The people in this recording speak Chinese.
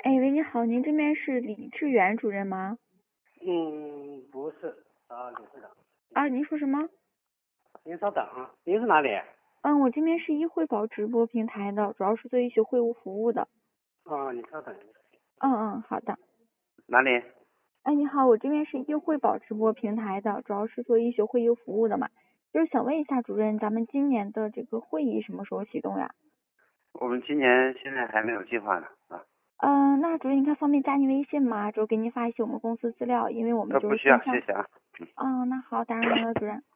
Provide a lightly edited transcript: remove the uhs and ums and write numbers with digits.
哎，喂，你好，您这边是李志远主任吗？ 不是啊，理事长， 啊，您说什么？ 您稍等啊，您是哪里？ 我这边是一汇宝直播平台的，主要是做一些会务服务的。 啊，你稍等一下。 好的。 哪里？ 哎，你好，我这边是一汇宝直播平台的，主要是做医学会议服务的嘛，就是想问一下主任，咱们今年的这个会议什么时候启动呀？ 我们今年现在还没有计划呢啊。 那主任你看方便加您微信吗？之后给您发一些我们公司资料，因为我们就是不需要， 线上。 谢谢啊。 那好，打扰您了，主任。